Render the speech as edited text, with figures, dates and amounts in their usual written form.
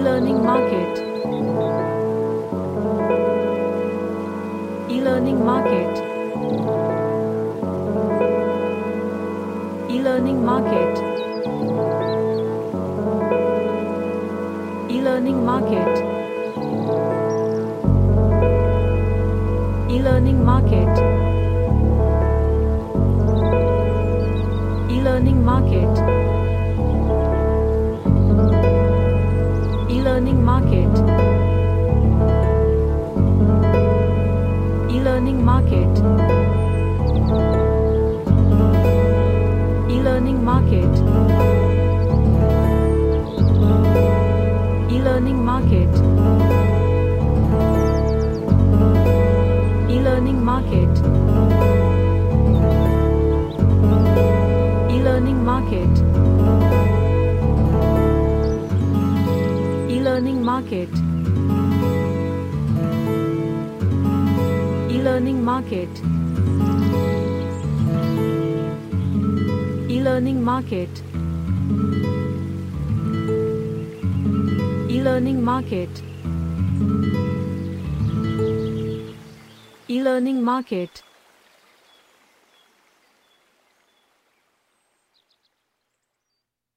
e-learning market, e-learning market, e-learning market, e-learning market, e-learning market, e-learning market, e-learning market, e-learning market, e-learning market, e-learning market, e-learning market, e-learning market, e-learning market, e-learning market, e-learning market, e-learning market, e-learning market.